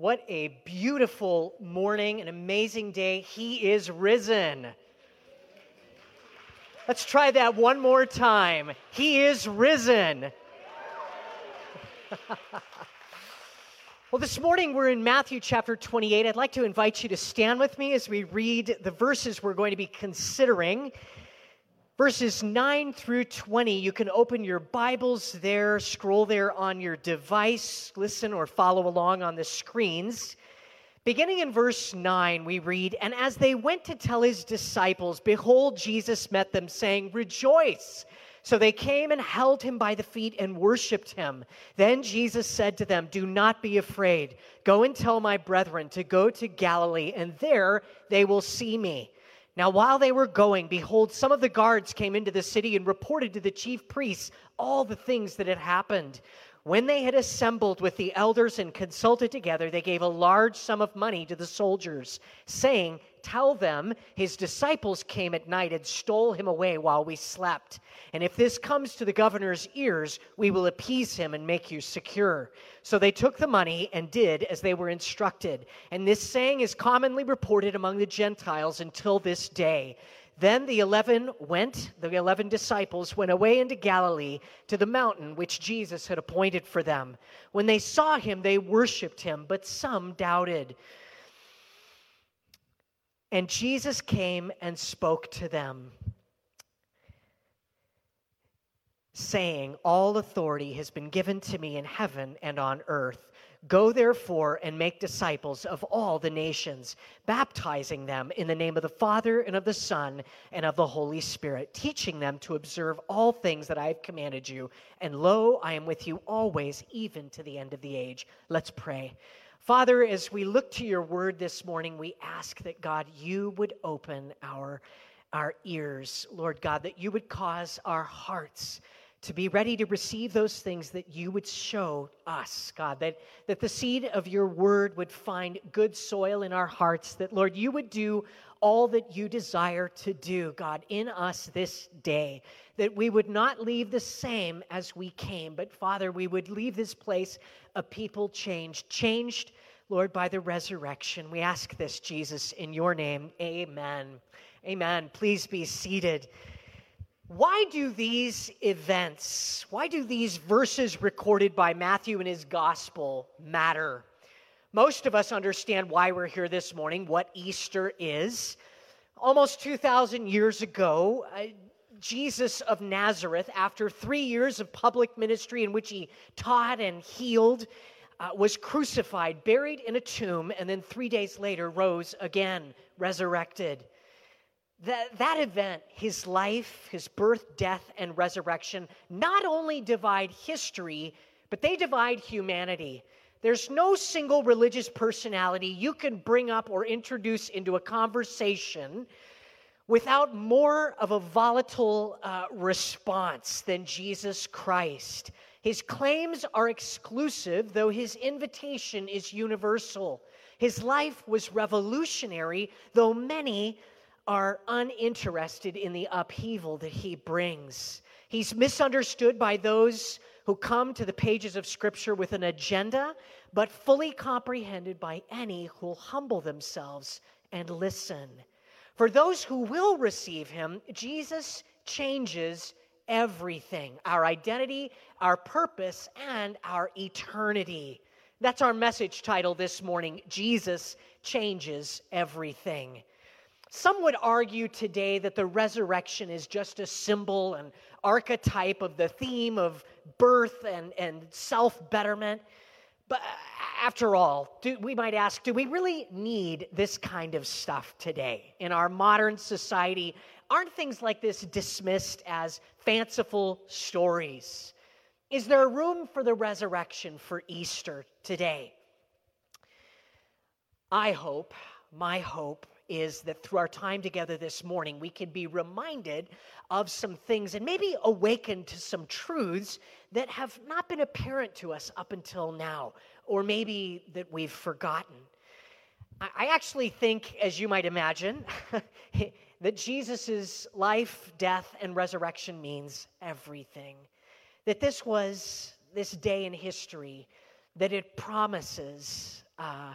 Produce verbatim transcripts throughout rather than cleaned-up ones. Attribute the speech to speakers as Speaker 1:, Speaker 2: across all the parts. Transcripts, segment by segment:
Speaker 1: What a beautiful morning, an amazing day. He is risen. Let's try that one more time. He is risen. Well, this morning we're in Matthew chapter twenty-eight. I'd like to invite you to stand with me as we read the verses we're going to be considering. Verses nine through twenty, you can open your Bibles there, scroll there on your device, listen or follow along on the screens. Beginning in verse nine, we read, "And as they went to tell his disciples, behold, Jesus met them, saying, 'Rejoice!' So they came and held him by the feet and worshipped him. Then Jesus said to them, 'Do not be afraid. Go and tell my brethren to go to Galilee, and there they will see me.' Now while they were going, behold, some of the guards came into the city and reported to the chief priests all the things that had happened. When they had assembled with the elders and consulted together, they gave a large sum of money to the soldiers, saying, 'Tell them his disciples came at night and stole him away while we slept. And if this comes to the governor's ears, we will appease him and make you secure.' So they took the money and did as they were instructed. And this saying is commonly reported among the Gentiles until this day. Then the eleven went, the eleven disciples went away into Galilee to the mountain which Jesus had appointed for them. When they saw him, they worshipped him, but some doubted. And Jesus came and spoke to them, saying, 'All authority has been given to me in heaven and on earth. Go therefore and make disciples of all the nations, baptizing them in the name of the Father and of the Son and of the Holy Spirit, teaching them to observe all things that I have commanded you. And lo, I am with you always, even to the end of the age.'" Let's pray. Father, as we look to your word this morning, we ask that, God, you would open our, our ears, Lord God, that you would cause our hearts to be ready to receive those things that you would show us, God, that, that the seed of your word would find good soil in our hearts, that, Lord, you would do all that you desire to do, God, in us this day, that we would not leave the same as we came, but, Father, we would leave this place a people changed, changed, Lord, by the resurrection. We ask this, Jesus, in your name. Amen. Amen. Please be seated. Why do these events, why do these verses recorded by Matthew in his gospel matter? Most of us understand why we're here this morning, what Easter is. Almost two thousand years ago, uh, Jesus of Nazareth, after three years of public ministry in which he taught and healed, uh, was crucified, buried in a tomb, and then three days later rose again, resurrected. That, that event, his life, his birth, death, and resurrection, not only divide history, but they divide humanity. There's no single religious personality you can bring up or introduce into a conversation without more of a volatile uh, response than Jesus Christ. His claims are exclusive, though his invitation is universal. His life was revolutionary, though many are uninterested in the upheaval that he brings. He's misunderstood by those who come to the pages of Scripture with an agenda, but fully comprehended by any who will humble themselves and listen. For those who will receive him, Jesus changes everything, our identity, our purpose, and our eternity. That's our message title this morning, Jesus Changes Everything. Some would argue today that the resurrection is just a symbol, an archetype of the theme of birth and, and self-betterment. But after all, do, we might ask, do we really need this kind of stuff today? In our modern society, aren't things like this dismissed as fanciful stories? Is there room for the resurrection for Easter today? I hope, my hope, is that through our time together this morning, we can be reminded of some things and maybe awakened to some truths that have not been apparent to us up until now, or maybe that we've forgotten. I actually think, as you might imagine, that Jesus' life, death, and resurrection means everything. That this was this day in history, that it promises uh,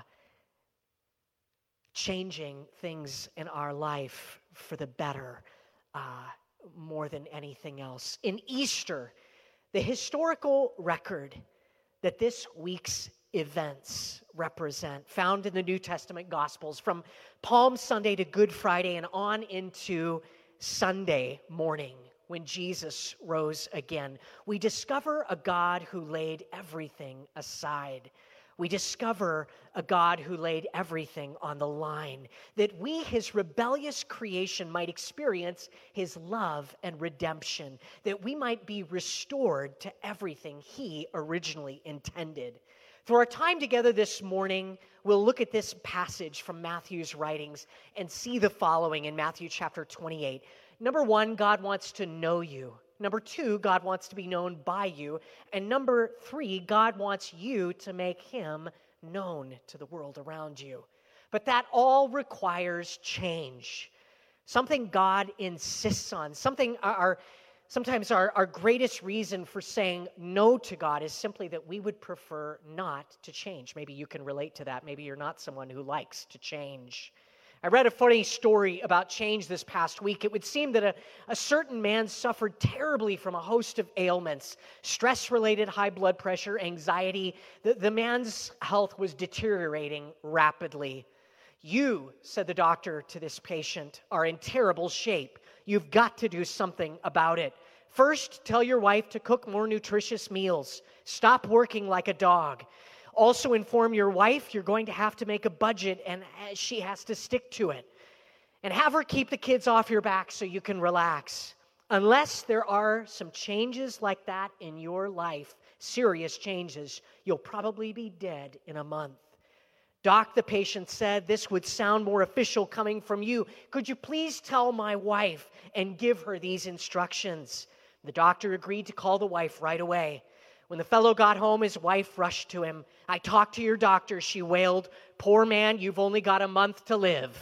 Speaker 1: changing things in our life for the better uh, more than anything else. In Easter, the historical record that this week's events represent, found in the New Testament Gospels, from Palm Sunday to Good Friday and on into Sunday morning, when Jesus rose again, we discover a God who laid everything aside. We discover a God who laid everything on the line, that we, his rebellious creation, might experience his love and redemption, that we might be restored to everything he originally intended. For our time together this morning, we'll look at this passage from Matthew's writings and see the following in Matthew chapter twenty-eight. Number one, God wants to know you. Number two, God wants to be known by you. And number three, God wants you to make him known to the world around you. But that all requires change. Something God insists on. Something our, sometimes our, our greatest reason for saying no to God is simply that we would prefer not to change. Maybe you can relate to that. Maybe you're not someone who likes to change. I read a funny story about change this past week. It would seem that a, a certain man suffered terribly from a host of ailments, stress-related high blood pressure, anxiety. The, the man's health was deteriorating rapidly. You, said the doctor to this patient, are in terrible shape. You've got to do something about it. First, tell your wife to cook more nutritious meals. Stop working like a dog. Also inform your wife you're going to have to make a budget and she has to stick to it. And have her keep the kids off your back so you can relax. Unless there are some changes like that in your life, serious changes, you'll probably be dead in a month. Doc, the patient said, this would sound more official coming from you. Could you please tell my wife and give her these instructions? The doctor agreed to call the wife right away. When the fellow got home, his wife rushed to him. I talked to your doctor, she wailed. Poor man, you've only got a month to live.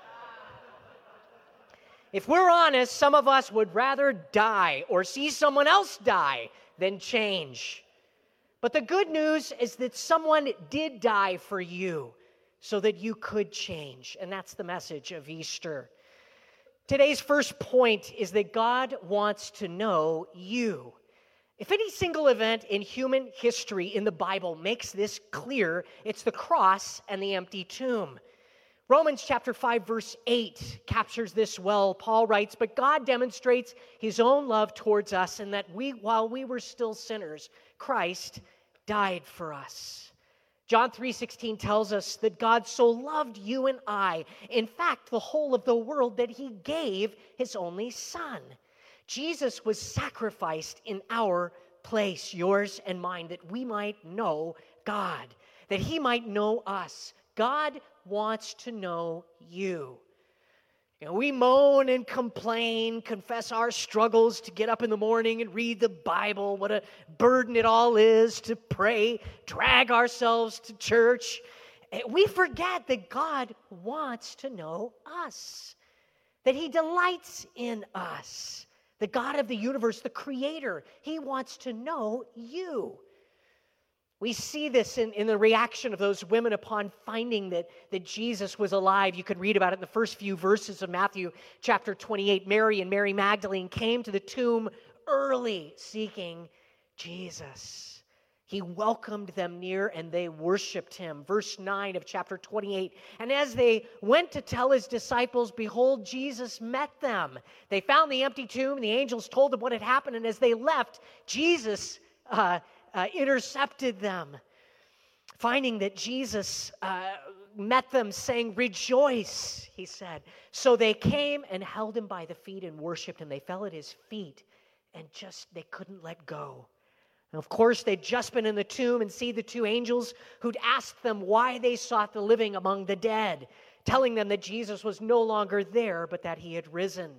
Speaker 1: If we're honest, some of us would rather die or see someone else die than change. But the good news is that someone did die for you so that you could change. And that's the message of Easter. Today's first point is that God wants to know you. If any single event in human history in the Bible makes this clear, it's the cross and the empty tomb. Romans chapter five, verse eight captures this well. Paul writes, but God demonstrates his own love towards us in that we, while we were still sinners, Christ died for us. John three sixteen tells us that God so loved you and I, in fact, the whole of the world, that he gave his only son. Jesus was sacrificed in our place, yours and mine, that we might know God, that he might know us. God wants to know you. You know, we moan and complain, confess our struggles to get up in the morning and read the Bible, what a burden it all is to pray, drag ourselves to church. We forget that God wants to know us, that he delights in us. The God of the universe, the creator, he wants to know you. We see this in, in the reaction of those women upon finding that, that Jesus was alive. You can read about it in the first few verses of Matthew chapter twenty-eight. Mary and Mary Magdalene came to the tomb early seeking Jesus. He welcomed them near and they worshiped him. Verse nine of chapter twenty-eight. And as they went to tell his disciples, behold, Jesus met them. They found the empty tomb and the angels told them what had happened. And as they left, Jesus uh, uh, intercepted them. Finding that Jesus uh, met them, saying, rejoice, he said. So they came and held him by the feet and worshiped him. They fell at his feet and just, they couldn't let go. And of course, they'd just been in the tomb and see the two angels who'd asked them why they sought the living among the dead, telling them that Jesus was no longer there, but that he had risen.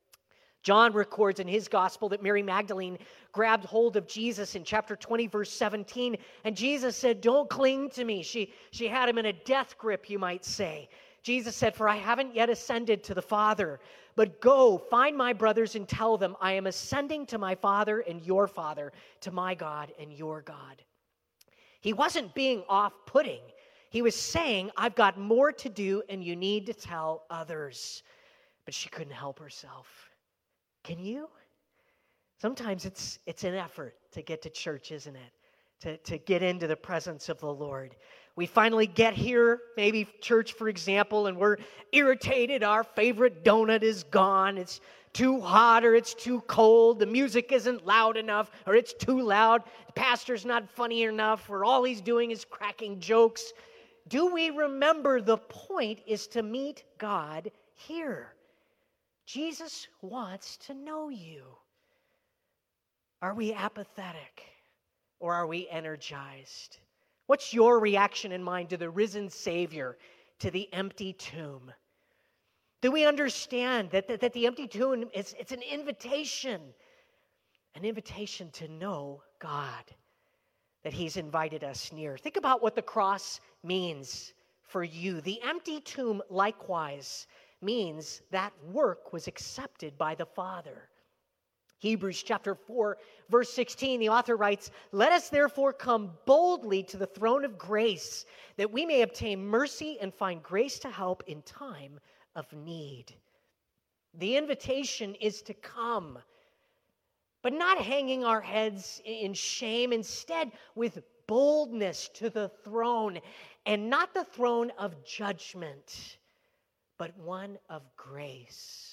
Speaker 1: John records in his gospel that Mary Magdalene grabbed hold of Jesus in chapter twenty, verse seventeen, and Jesus said, don't cling to me. She, she had him in a death grip, you might say. Jesus said, for I haven't yet ascended to the Father, but go, find my brothers and tell them, I am ascending to my Father and your Father, to my God and your God. He wasn't being off-putting. He was saying, I've got more to do and you need to tell others. But she couldn't help herself. Can you? Sometimes it's it's an effort to get to church, isn't it? To, to get into the presence of the Lord. We finally get here, maybe church, for example, and we're irritated. Our favorite donut is gone. It's too hot or it's too cold. The music isn't loud enough or it's too loud. The pastor's not funny enough or all he's doing is cracking jokes. Do we remember the point is to meet God here? Jesus wants to know you. Are we apathetic or are we energized? What's your reaction in mind to the risen Savior, to the empty tomb? Do we understand that, that, that the empty tomb is it's an invitation, an invitation to know God, that He's invited us near? Think about what the cross means for you. The empty tomb likewise means that work was accepted by the Father. Hebrews chapter four, verse sixteen, the author writes, "Let us therefore come boldly to the throne of grace, that we may obtain mercy and find grace to help in time of need." The invitation is to come, but not hanging our heads in shame, instead with boldness to the throne, and not the throne of judgment, but one of grace.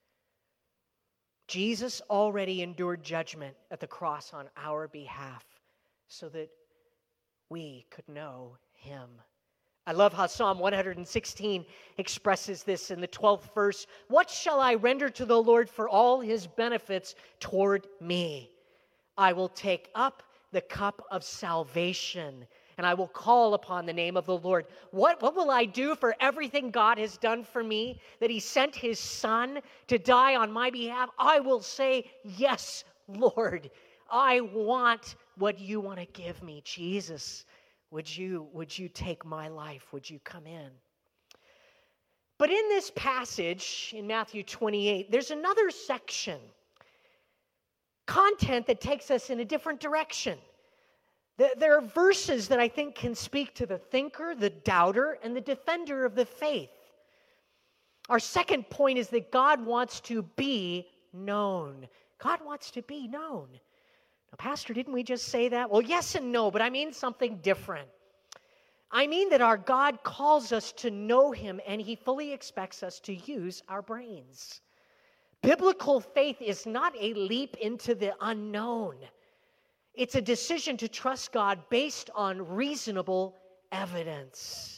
Speaker 1: Jesus already endured judgment at the cross on our behalf so that we could know Him. I love how Psalm one hundred sixteen expresses this in the twelfth verse. "What shall I render to the Lord for all His benefits toward me? I will take up the cup of salvation, and I will call upon the name of the Lord." What, what will I do for everything God has done for me, that He sent His Son to die on my behalf? I will say, yes, Lord, I want what you want to give me. Jesus, would you, would you take my life? Would you come in? But in this passage, in Matthew twenty-eight, there's another section, content that takes us in a different direction. There are verses that I think can speak to the thinker, the doubter, and the defender of the faith. Our second point is that God wants to be known. God wants to be known. Now, Pastor, didn't we just say that? Well, yes and no, but I mean something different. I mean that our God calls us to know Him, and He fully expects us to use our brains. Biblical faith is not a leap into the unknown. It's a decision to trust God based on reasonable evidence.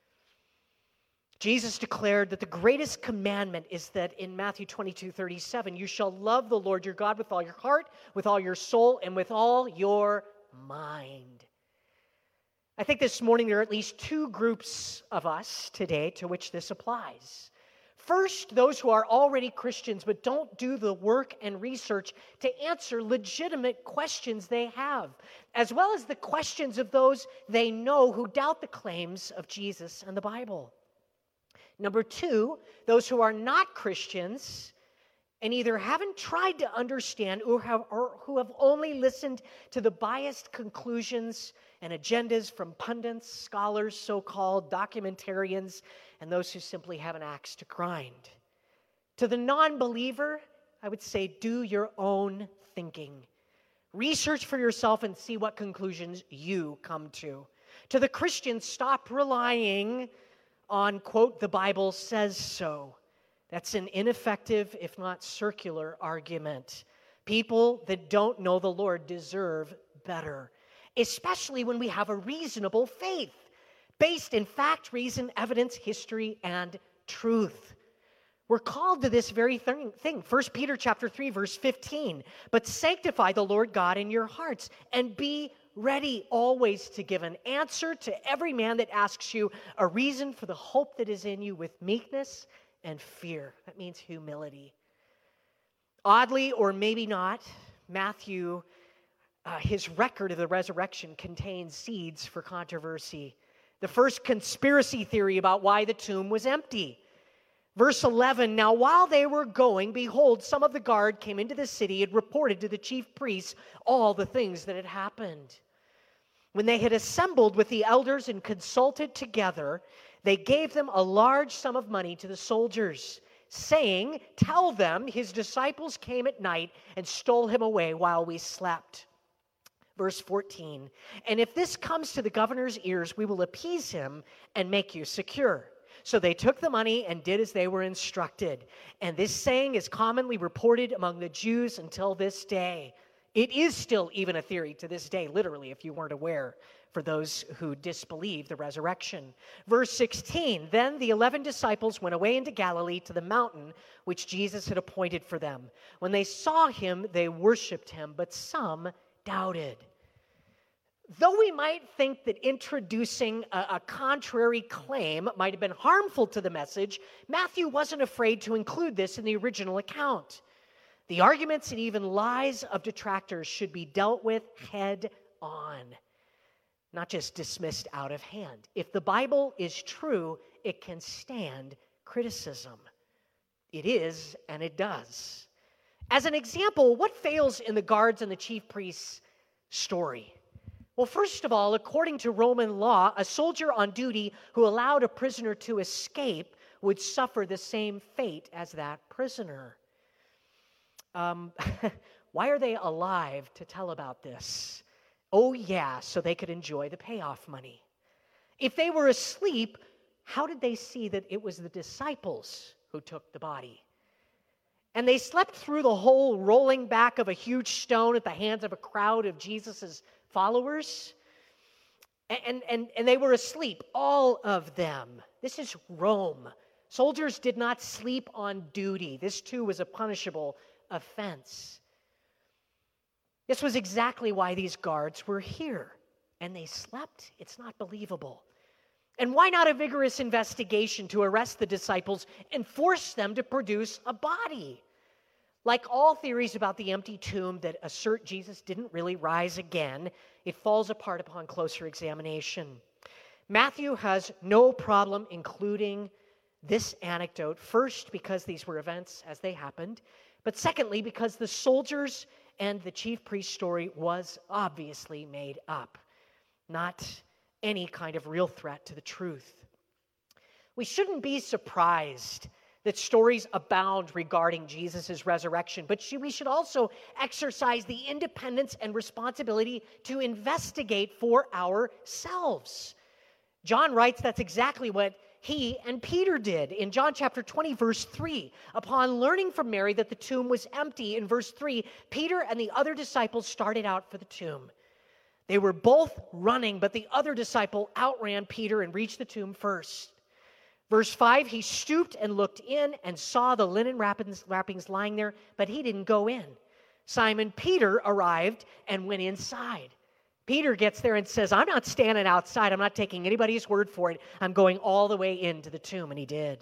Speaker 1: Jesus declared that the greatest commandment is that in Matthew twenty-two thirty-seven, you shall love the Lord your God with all your heart, with all your soul, and with all your mind. I think this morning there are at least two groups of us today to which this applies. First, those who are already Christians but don't do the work and research to answer legitimate questions they have, as well as the questions of those they know who doubt the claims of Jesus and the Bible. Number two, those who are not Christians and either haven't tried to understand or, have, or who have only listened to the biased conclusions and agendas from pundits, scholars, so-called documentarians, and those who simply have an axe to grind. To the non-believer, I would say do your own thinking. Research for yourself and see what conclusions you come to. To the Christian, stop relying on, quote, the Bible says so. That's an ineffective, if not circular, argument. People that don't know the Lord deserve better, especially when we have a reasonable faith based in fact, reason, evidence, history, and truth. We're called to this very thing. First Peter chapter three, verse fifteen. But sanctify the Lord God in your hearts, and be ready always to give an answer to every man that asks you a reason for the hope that is in you with meekness and fear. That means humility. Oddly, or maybe not, Matthew, uh, his record of the resurrection contains seeds for controversy. The first conspiracy theory about why the tomb was empty. Verse eleven, now while they were going, behold, some of the guard came into the city and reported to the chief priests all the things that had happened. When they had assembled with the elders and consulted together, they gave them a large sum of money to the soldiers, saying, "Tell them his disciples came at night and stole him away while we slept." Verse fourteen, "And if this comes to the governor's ears, we will appease him and make you secure." So they took the money and did as they were instructed. And this saying is commonly reported among the Jews until this day. It is still even a theory to this day, literally, if you weren't aware, for those who disbelieve the resurrection. Verse sixteen, "Then the eleven disciples went away into Galilee to the mountain which Jesus had appointed for them. When they saw him, they worshipped him, but some doubted." Though we might think that introducing a, a contrary claim might have been harmful to the message, Matthew wasn't afraid to include this in the original account. The arguments and even lies of detractors should be dealt with head on, not just dismissed out of hand. If the Bible is true, it can stand criticism. It is, and it does. As an example, what fails in the guards and the chief priests' story? Well, first of all, according to Roman law, a soldier on duty who allowed a prisoner to escape would suffer the same fate as that prisoner. Um, why are they alive to tell about this? Oh, yeah, so they could enjoy the payoff money. If they were asleep, how did they see that it was the disciples who took the body? And they slept through the whole rolling back of a huge stone at the hands of a crowd of Jesus's followers. And, and, and they were asleep, all of them. This is Rome. Soldiers did not sleep on duty. This too was a punishable offense. This was exactly why these guards were here. And they slept? It's not believable. And why not a vigorous investigation to arrest the disciples and force them to produce a body? Like all theories about the empty tomb that assert Jesus didn't really rise again, it falls apart upon closer examination. Matthew has no problem including this anecdote, first because these were events as they happened, but secondly because the soldiers and the chief priest story was obviously made up, not any kind of real threat to the truth. We shouldn't be surprised that stories abound regarding Jesus' resurrection, but we should also exercise the independence and responsibility to investigate for ourselves. John writes that's exactly what he and Peter did in John chapter twenty, verse three. Upon learning from Mary that the tomb was empty, in verse three, Peter and the other disciples started out for the tomb. They were both running, but the other disciple outran Peter and reached the tomb first. Verse five, he stooped and looked in and saw the linen wrappings, wrappings lying there, but he didn't go in. Simon Peter arrived and went inside. Peter gets there and says, I'm not standing outside. I'm not taking anybody's word for it. I'm going all the way into the tomb, and he did.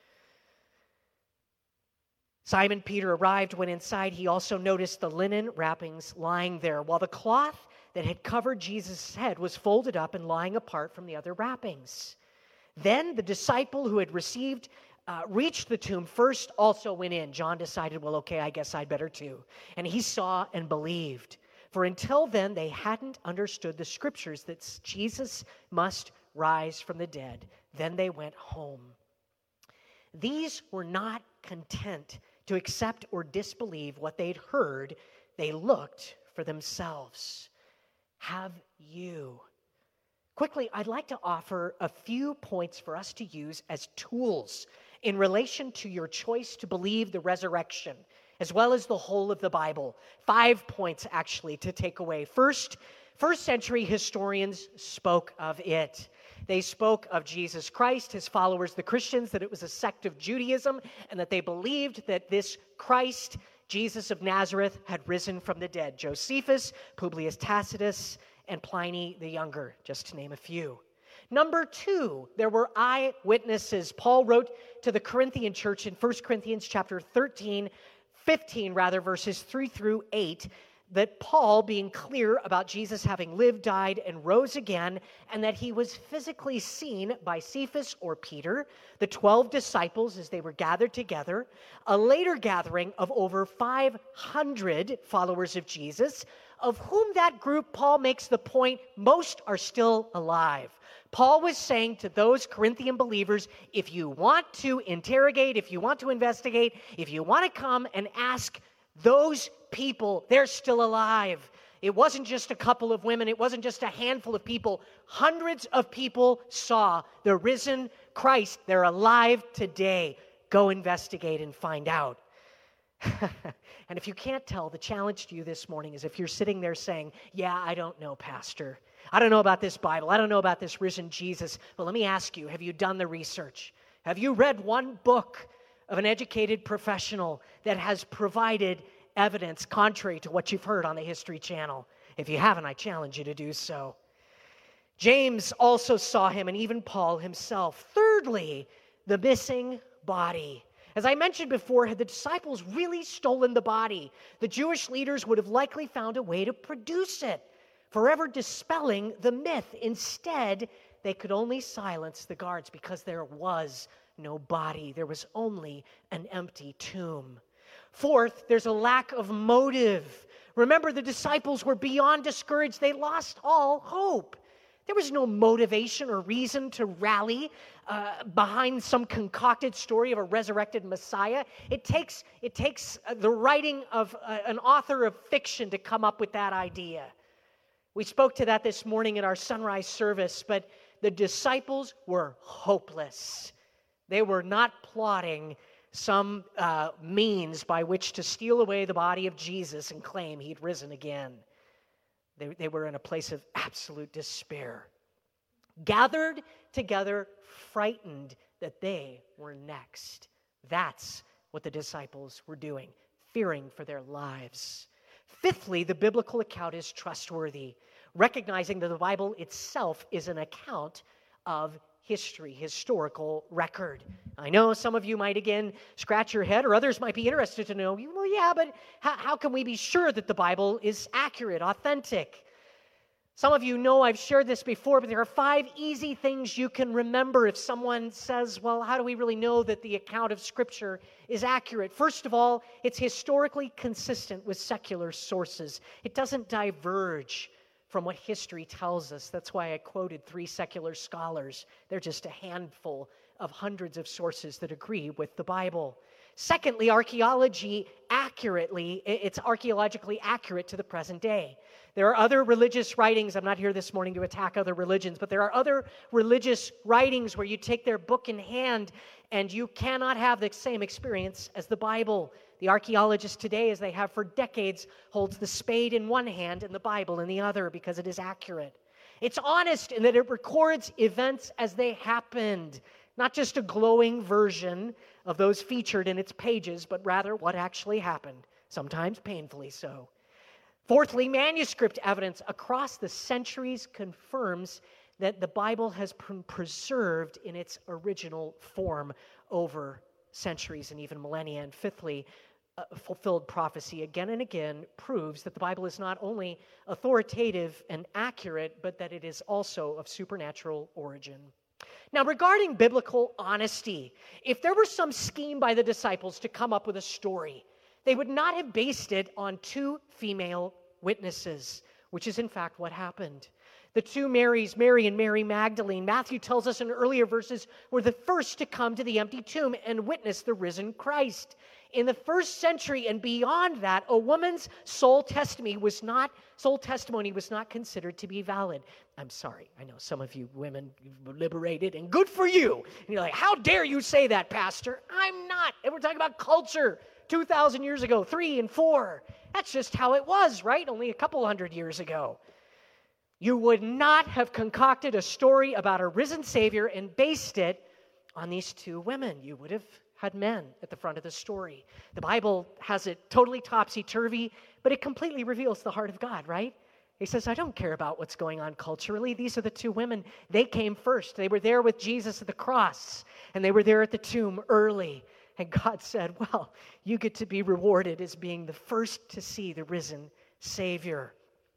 Speaker 1: Simon Peter arrived, went inside. He also noticed the linen wrappings lying there, while the cloth that had covered Jesus' head was folded up and lying apart from the other wrappings. Then the disciple who had received, uh, reached the tomb first also went in. John decided, well, okay, I guess I'd better too. And he saw and believed. For until then, they hadn't understood the scriptures that Jesus must rise from the dead. Then they went home. These were not content to accept or disbelieve what they'd heard. They looked for themselves. Have you? Quickly, I'd like to offer a few points for us to use as tools in relation to your choice to believe the resurrection, as well as the whole of the Bible. Five points, actually, to take away. First, first century historians spoke of it. They spoke of Jesus Christ, his followers, the Christians, that it was a sect of Judaism, and that they believed that this Christ, Jesus of Nazareth, had risen from the dead. Josephus, Publius Tacitus, and Pliny the Younger, just to name a few. Number two, there were eyewitnesses. Paul wrote to the Corinthian church in First Corinthians chapter thirteen, fifteen rather, verses three through eight, that Paul, being clear about Jesus having lived, died, and rose again, and that he was physically seen by Cephas or Peter, the twelve disciples as they were gathered together, a later gathering of over five hundred followers of Jesus, of whom that group, Paul makes the point, most are still alive. Paul was saying to those Corinthian believers, if you want to interrogate, if you want to investigate, if you want to come and ask those people, they're still alive. It wasn't just a couple of women. It wasn't just a handful of people. Hundreds of people saw the risen Christ. They're alive today. Go investigate and find out. And if you can't tell, the challenge to you this morning is if you're sitting there saying, yeah, I don't know, Pastor. I don't know about this Bible. I don't know about this risen Jesus. But let me ask you, have you done the research? Have you read one book of an educated professional that has provided evidence contrary to what you've heard on the History Channel? If you haven't, I challenge you to do so. James also saw him, and even Paul himself. Thirdly, the missing body. As I mentioned before, had the disciples really stolen the body, the Jewish leaders would have likely found a way to produce it, forever dispelling the myth. Instead, they could only silence the guards because there was no body. There was only an empty tomb. Fourth, there's a lack of motive. Remember, the disciples were beyond discouraged. They lost all hope. There was no motivation or reason to rally uh, behind some concocted story of a resurrected Messiah. It takes, it takes the writing of uh, an author of fiction to come up with that idea. We spoke to that this morning in our sunrise service, but the disciples were hopeless. They were not plotting some uh, means by which to steal away the body of Jesus and claim he'd risen again. They, they were in a place of absolute despair, gathered together, frightened that they were next. That's what the disciples were doing, fearing for their lives. Fifthly, the biblical account is trustworthy, recognizing that the Bible itself is an account of history, historical record. I know some of you might again scratch your head, or others might be interested to know, well, yeah, but how, how can we be sure that the Bible is accurate, authentic? Some of you know I've shared this before, but there are five easy things you can remember if someone says, well, how do we really know that the account of Scripture is accurate? First of all, it's historically consistent with secular sources. It doesn't diverge from what history tells us. That's why I quoted three secular scholars. They're just a handful of hundreds of sources that agree with the Bible. Secondly, archaeology accurately, it's archaeologically accurate to the present day. There are other religious writings. I'm not here this morning to attack other religions, but there are other religious writings where you take their book in hand and you cannot have the same experience as the Bible. The archaeologist today, as they have for decades, holds the spade in one hand and the Bible in the other because it is accurate. It's honest in that it records events as they happened, not just a glowing version of those featured in its pages, but rather what actually happened, sometimes painfully so. Fourthly, manuscript evidence across the centuries confirms that the Bible has been preserved in its original form over centuries and even millennia. And fifthly, uh, fulfilled prophecy again and again proves that the Bible is not only authoritative and accurate, but that it is also of supernatural origin. Now, regarding biblical honesty, if there were some scheme by the disciples to come up with a story, they would not have based it on two female witnesses, which is in fact what happened. The two Marys, Mary and Mary Magdalene, Matthew tells us in earlier verses, were the first to come to the empty tomb and witness the risen Christ. In the first century and beyond that, a woman's sole testimony was not sole testimony was not considered to be valid. I'm sorry, I know some of you women were liberated, and good for you. And you're like, how dare you say that, Pastor? I'm not. And we're talking about culture two thousand years ago, three and four. That's just how it was, right? Only a couple hundred years ago. You would not have concocted a story about a risen Savior and based it on these two women. You would have had men at the front of the story. The Bible has it totally topsy-turvy, but it completely reveals the heart of God, right? He says, I don't care about what's going on culturally. These are the two women. They came first. They were there with Jesus at the cross, and they were there at the tomb early. And God said, well, you get to be rewarded as being the first to see the risen Savior.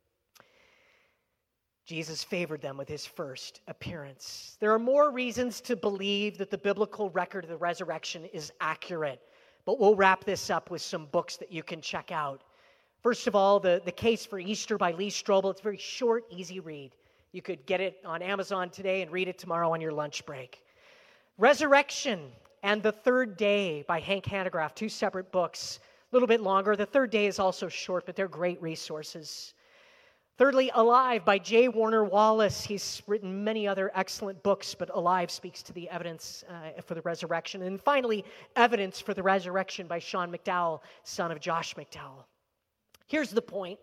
Speaker 1: Jesus favored them with his first appearance. There are more reasons to believe that the biblical record of the resurrection is accurate, but we'll wrap this up with some books that you can check out. First of all, the, the Case for Easter by Lee Strobel. It's a very short, easy read. You could get it on Amazon today and read it tomorrow on your lunch break. Resurrection and the Third Day by Hank Hanegraaff, two separate books, a little bit longer. The Third Day is also short, but they're great resources. Thirdly, Alive by J. Warner Wallace. He's written many other excellent books, but Alive speaks to the evidence uh, for the resurrection. And finally, Evidence for the Resurrection by Sean McDowell, son of Josh McDowell. Here's the point.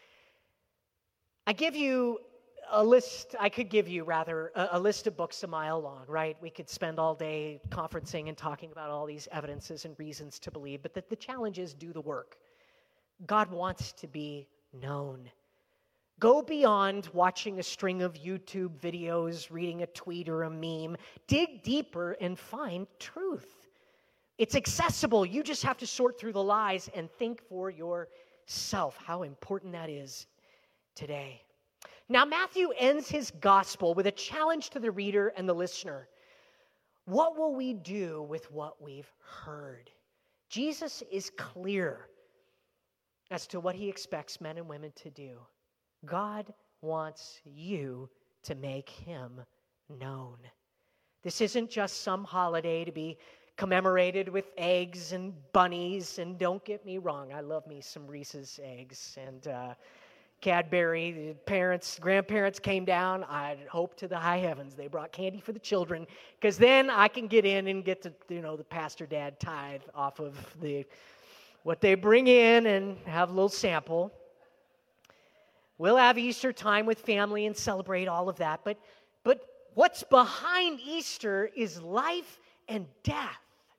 Speaker 1: I give you a list, I could give you rather, a, a list of books a mile long, right? We could spend all day conferencing and talking about all these evidences and reasons to believe, but the, the challenge is do the work. God wants to be known. Go beyond watching a string of YouTube videos, reading a tweet or a meme. Dig deeper and find truth. It's accessible. You just have to sort through the lies and think for yourself how important that is today. Now, Matthew ends his gospel with a challenge to the reader and the listener. What will we do with what we've heard? Jesus is clear as to what he expects men and women to do. God wants you to make him known. This isn't just some holiday to be commemorated with eggs and bunnies. And don't get me wrong, I love me some Reese's eggs and uh, Cadbury. The parents, grandparents came down. I hope to the high heavens they brought candy for the children, because then I can get in and get to, you know, the pastor dad tithe off of the what they bring in and have a little sample. We'll have Easter time with family and celebrate all of that. But, but what's behind Easter is life and death.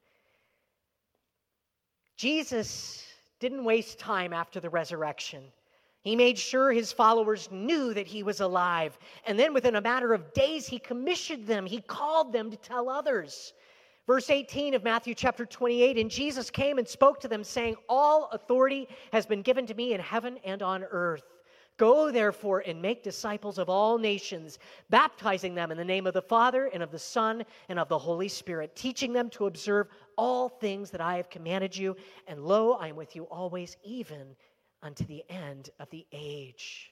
Speaker 1: Jesus didn't waste time after the resurrection. He made sure his followers knew that he was alive. And then within a matter of days, he commissioned them. He called them to tell others. Verse eighteen of Matthew chapter twenty-eight, and Jesus came and spoke to them, saying, all authority has been given to me in heaven and on earth. Go, therefore, and make disciples of all nations, baptizing them in the name of the Father and of the Son and of the Holy Spirit, teaching them to observe all things that I have commanded you. And lo, I am with you always, even unto the end of the age.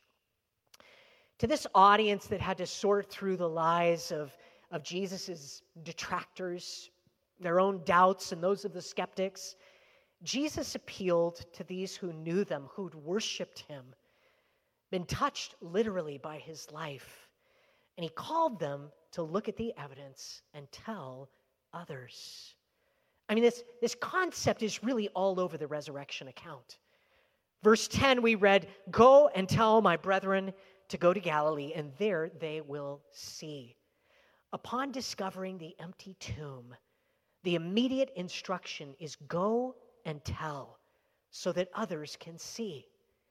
Speaker 1: To this audience that had to sort through the lies of, of Jesus' detractors, their own doubts and those of the skeptics, Jesus appealed to these who knew them, who'd worshiped him, been touched literally by his life. And he called them to look at the evidence and tell others. I mean, this, this concept is really all over the resurrection account. Verse ten, we read, go and tell my brethren to go to Galilee, and there they will see. Upon discovering the empty tomb, the immediate instruction is go and tell so that others can see.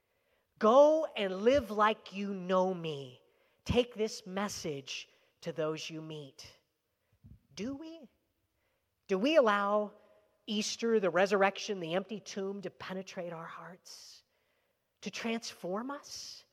Speaker 1: Go and live like you know me. Take this message to those you meet. Do we? Do we allow Easter, the resurrection, the empty tomb to penetrate our hearts, to transform us?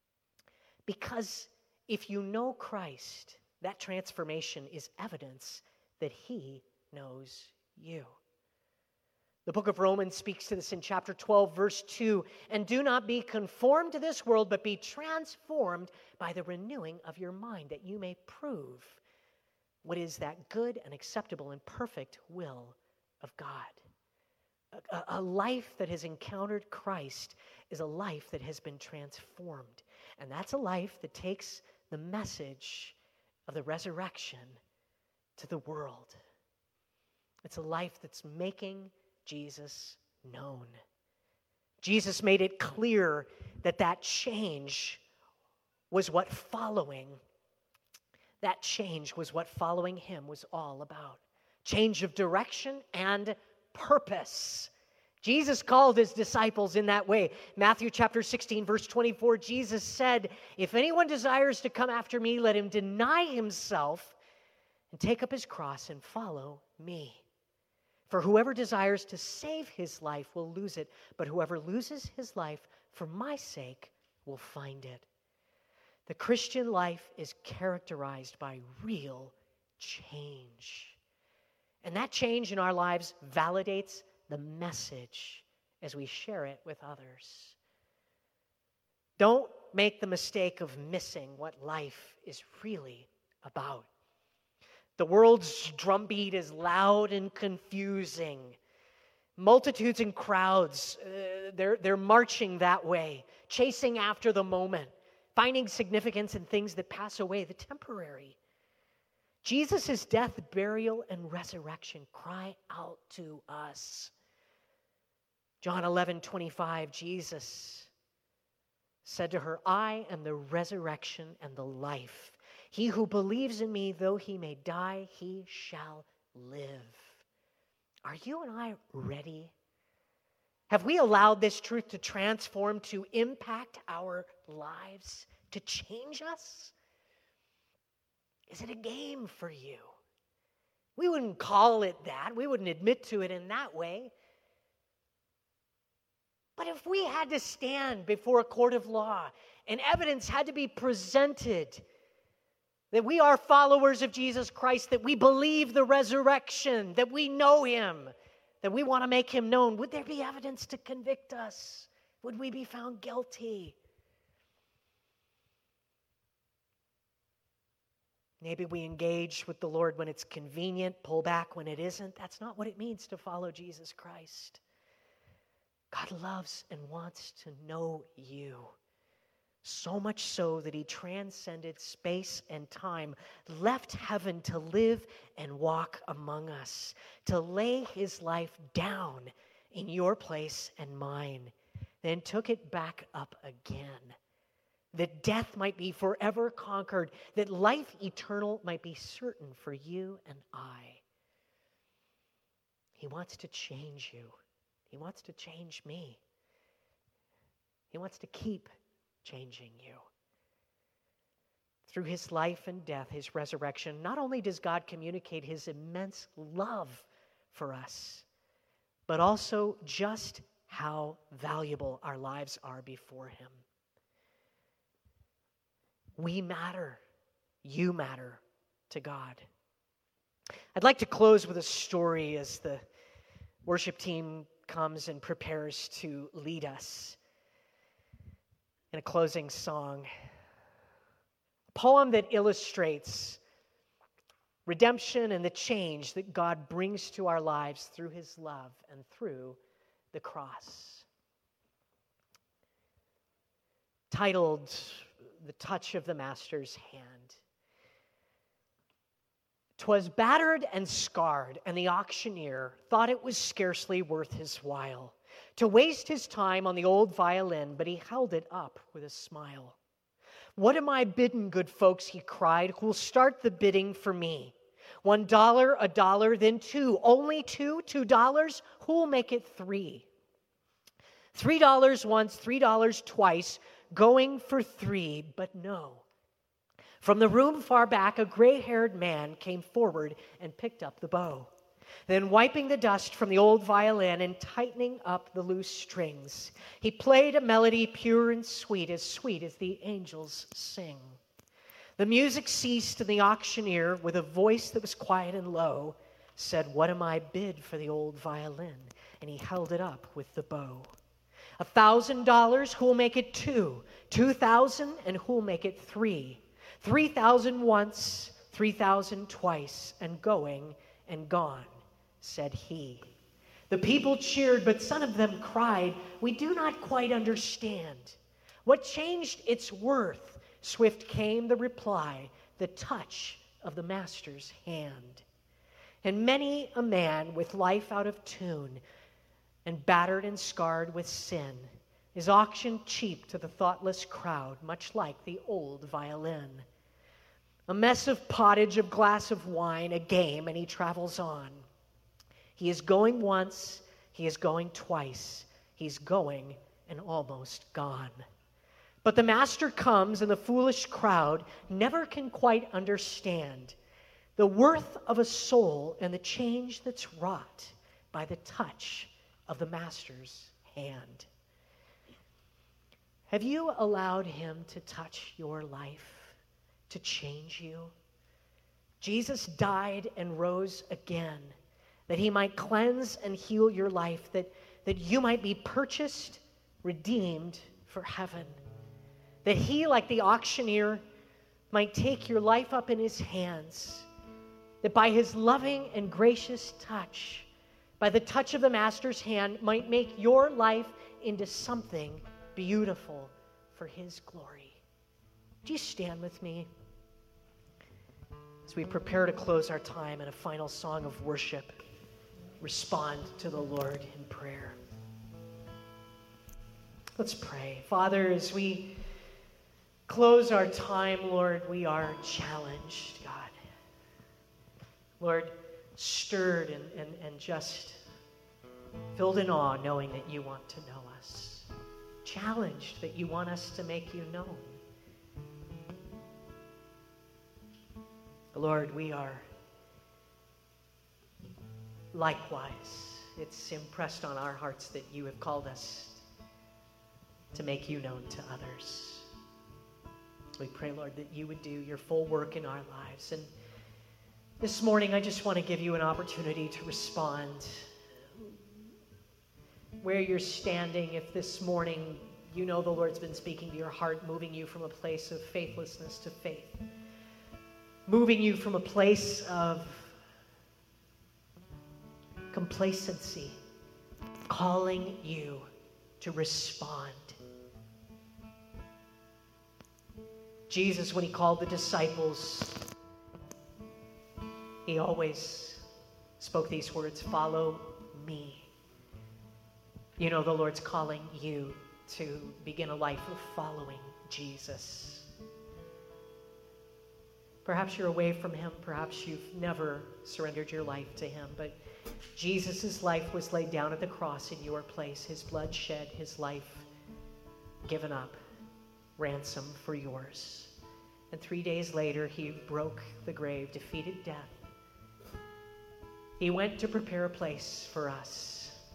Speaker 1: Because if you know Christ, that transformation is evidence that he knows you. The book of Romans speaks to this in chapter twelve, verse two. And do not be conformed to this world, but be transformed by the renewing of your mind, that you may prove what is that good and acceptable and perfect will of God. A, a life that has encountered Christ is a life that has been transformed. And that's a life that takes the message of the resurrection to the world. It's a life that's making Jesus known. Jesus made it clear that that change was what following, that change was what following him was all about. Change of direction and purpose. Jesus called his disciples in that way. Matthew chapter sixteen, verse twenty-four, Jesus said, if anyone desires to come after me, let him deny himself and take up his cross and follow me. For whoever desires to save his life will lose it, but whoever loses his life for my sake will find it. The Christian life is characterized by real change. And that change in our lives validates the message as we share it with others. Don't make the mistake of missing what life is really about. The world's drumbeat is loud and confusing. Multitudes and crowds, uh, they're, they're marching that way, chasing after the moment, finding significance in things that pass away, the temporary. Jesus' death, burial, and resurrection cry out to us. John eleven twenty-five, Jesus said to her, I am the resurrection and the life. He who believes in me, though he may die, he shall live. Are you and I ready? Have we allowed this truth to transform, to impact our lives, to change us? Is it a game for you? We wouldn't call it that. We wouldn't admit to it in that way. But if we had to stand before a court of law and evidence had to be presented that we are followers of Jesus Christ, that we believe the resurrection, that we know him, that we want to make him known, would there be evidence to convict us? Would we be found guilty? Maybe we engage with the Lord when it's convenient, pull back when it isn't. That's not what it means to follow Jesus Christ. God loves and wants to know you. So much so that he transcended space and time, left heaven to live and walk among us, to lay his life down in your place and mine, then took it back up again, that death might be forever conquered, that life eternal might be certain for you and I. He wants to change you. He wants to change me. He wants to keep changing you. Through his life and death, his resurrection, not only does God communicate his immense love for us, but also just how valuable our lives are before him. We matter. You matter to God. I'd like to close with a story as the worship team comes and prepares to lead us in a closing song. A poem that illustrates redemption and the change that God brings to our lives through his love and through the cross. Titled, The Touch of the Master's Hand. 'Twas battered and scarred, and the auctioneer thought it was scarcely worth his while to waste his time on the old violin, but he held it up with a smile. What am I biddin', good folks, he cried, who'll start the bidding for me? One dollar, a dollar, then two. Only two? Two dollars? Who'll make it three? Three dollars once, three dollars twice, going for three, but no. From the room far back, a gray-haired man came forward and picked up the bow. Then wiping the dust from the old violin and tightening up the loose strings, he played a melody pure and sweet, as sweet as the angels sing. The music ceased, and the auctioneer, with a voice that was quiet and low, said, what am I bid for the old violin? And he held it up with the bow. A thousand dollars, who'll make it two? Two thousand, and who'll make it three? Three thousand once, three thousand twice, and going and gone, said he. The people cheered, but some of them cried, we do not quite understand. What changed its worth? Swift came the reply, the touch of the master's hand. And many a man with life out of tune and battered and scarred with sin is auctioned cheap to the thoughtless crowd, much like the old violin. A mess of pottage, a glass of wine, a game, and he travels on. He is going once, he is going twice, he's going and almost gone. But the master comes, and the foolish crowd never can quite understand the worth of a soul and the change that's wrought by the touch of the master's hand. Have you allowed him to touch your life, to change you? Jesus died and rose again, that he might cleanse and heal your life, that, that you might be purchased, redeemed for heaven. that he, like the auctioneer, might take your life up in his hands, that by his loving and gracious touch, by the touch of the Master's hand, might make your life into something beautiful for his glory. Do you stand with me as we prepare to close our time in a final song of worship? Respond to the Lord in prayer. Let's pray. Father, as we close our time, Lord, we are challenged, God. Lord, stirred and, and, and just filled in awe, knowing that you want to know us. Challenged that you want us to make you known. Lord, we are likewise. It's impressed on our hearts that you have called us to make you known to others. We pray, Lord, that you would do your full work in our lives. And this morning, I just want to give you an opportunity to respond. Where you're standing, if this morning you know the Lord's been speaking to your heart, moving you from a place of faithlessness to faith, moving you from a place of complacency, calling you to respond. Jesus, when he called the disciples, he always spoke these words, "Follow me." You know the Lord's calling you to begin a life of following Jesus. Perhaps you're away from him. Perhaps you've never surrendered your life to him. But Jesus' life was laid down at the cross in your place. His blood shed, his life given up, ransom for yours. And three days later, he broke the grave, defeated death. He went to prepare a place for us.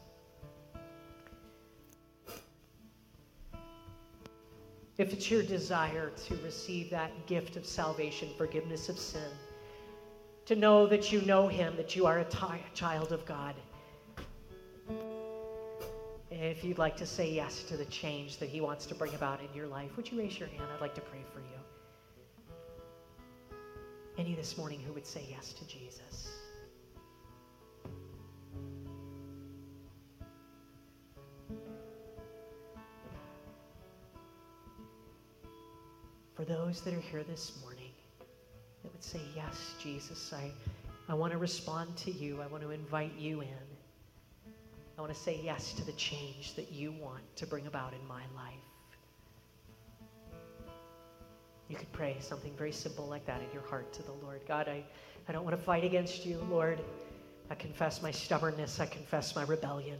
Speaker 1: If it's your desire to receive that gift of salvation, forgiveness of sin, to know that you know him, that you are a t- child of God, if you'd like to say yes to the change that he wants to bring about in your life, would you raise your hand? I'd like to pray for you. Any this morning who would say yes to Jesus? For those that are here this morning that would say, yes, Jesus, I, I want to respond to you. I want to invite you in. I want to say yes to the change that you want to bring about in my life. You could pray something very simple like that in your heart to the Lord. God, I, I don't want to fight against you, Lord. I confess my stubbornness. I confess my rebellion.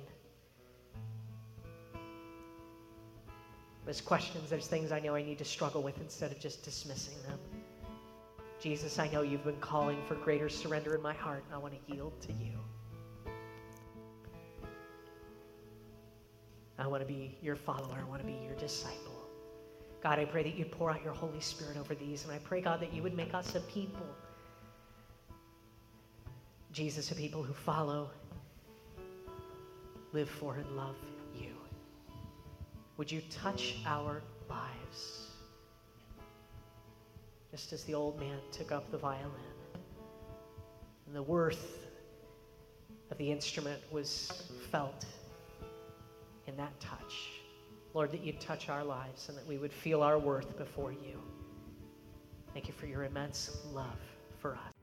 Speaker 1: There's questions, there's things I know I need to struggle with instead of just dismissing them. Jesus, I know you've been calling for greater surrender in my heart, and I want to yield to you. I want to be your follower. I want to be your disciple. God, I pray that you'd pour out your Holy Spirit over these, and I pray, God, that you would make us a people, Jesus, a people who follow, live for, and love you. Would you touch our lives? Just as the old man took up the violin, and the worth of the instrument was felt in that touch. Lord, that you'd touch our lives and that we would feel our worth before you. Thank you for your immense love for us.